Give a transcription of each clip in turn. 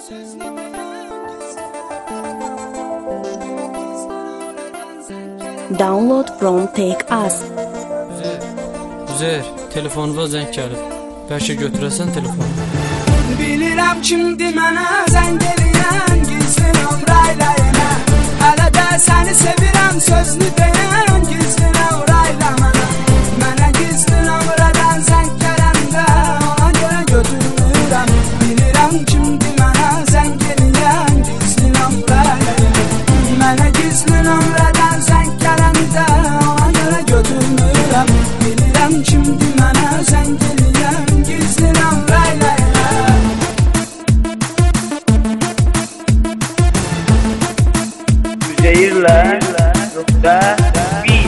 Download from Take Us. Üzeyir, telefonuna zəng gəlib. Bəlkə götürəsən telefonu. Bilirəm kimdir mənə zəng eləyən, gizli nömrəylə yenə. Hələ də səni sevirəm sözünü deyən, gizli nömrəylə mənə. Mənə gizli nömrədən zəng gələndə ona görə götürmürəm. Bilirəm kimdir mənə zəng eləyən, gizli nömrəylə yenə. Mənə gizli nömrədən zəng gələndə ona görə götürmürəm. Bilirəm kimdir mənə zəng eləyən, gizli nömrəylə yenə. Üzeyirlə nöqtə 1.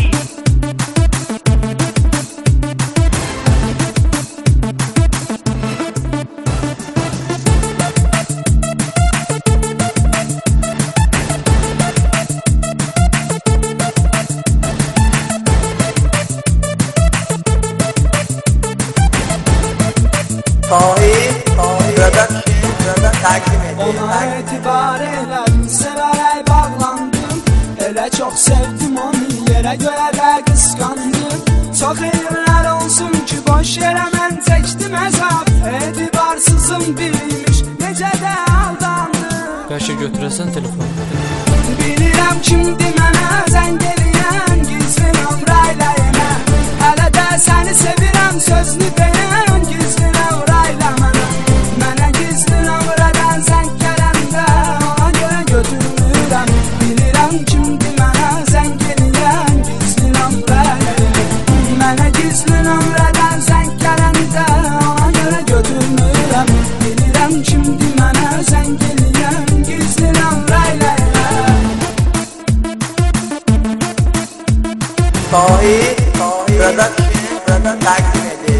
Buradan təqdim edir. Ona etibar elədim, sevərək bağlandım. Elə çox sevdim onu, yerə göyə də qısqandım. Çox elmlər olsun ki, boş yerə mən çəkdim əzab. Etibarsızım biriymiş, necə də aldandım. Bəlkə götürəsən telefonu. Bilirəm kimdir mənə zəng eləyən, gizli nömrəylə yenə. Hələ də səni sevirəm sözünü deyən, gizli nömrəylə mənə. Mənə gizli nömrədən zəng gələndə ona görə götürmürəm. Bilirəm kimdir mənə zəng eləyən, gizli nömrəylə yenə. Mənə gizli nömrədən zəng gələndə ona görə götürmürəm. Bilirəm kimdir mənə zəng eləyən, gizli nömrəylə yenə. Buradan təqdim edir.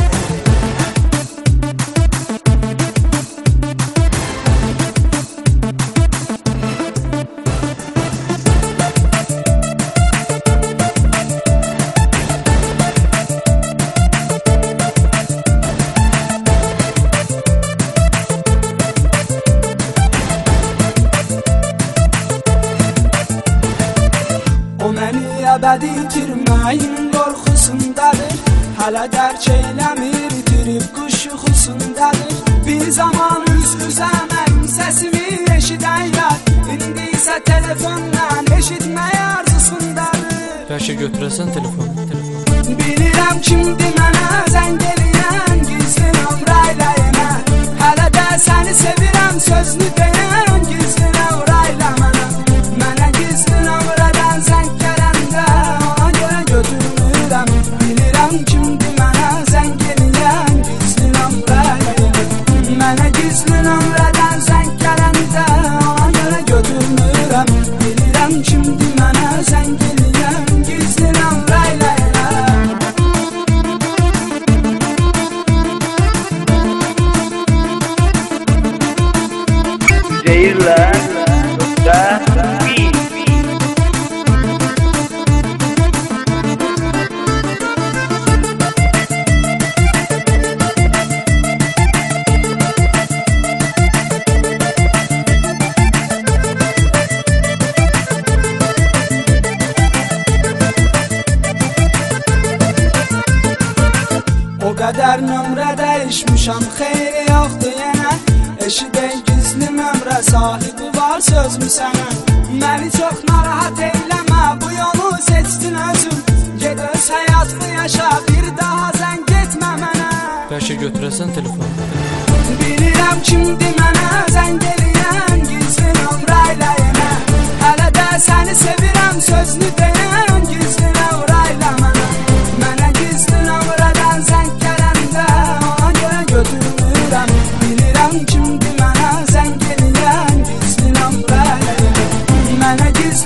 O məni əbədi itirməyin qorxusundadır. Hələ dərk eyləmir, itirib quş yuxusundadır. Bir zaman üz-üzəmən səsimi eşidən yar, İndi isə telefondan eşitmək arzusundadır. Bəlkə götürəsən telefonu. Bilirəm kimdir mənə zəng eləyən, gizli nömrəylə yenə. Hələ də səni sevirəm sözünü deyən, gizli nömrəylə mənə. Mənə gizli nömrədən zəng gələndə ona görə götürmürəm. Bilirəm kimdir mənə zəng eləyən, gizli nömrəylə yenə. Mənə gizli nömrədən zəng gələndə ona görə götürmürəm. Bilirəm kimdir mənə zəng eləyən, gizli nömrəylə yenə. Üzeyirlə nöqtə 1. O qədər nömrə dəyişmişəm, xeyri yoxdur yenə. Eşidək gizli nömrə sahibi var sözmü sənə. Məni çox narahat eyləmə, bu yolu seçdin özün. Ged öz həyatını yaşa, bir daha zəng etmə mənə. Bəlkə götürəsən telefonu. Bilirəm kimdir mənə zəng eləyən, gizli nömrəylə yenə. Hələ də səni sevirəm sözünü deyən.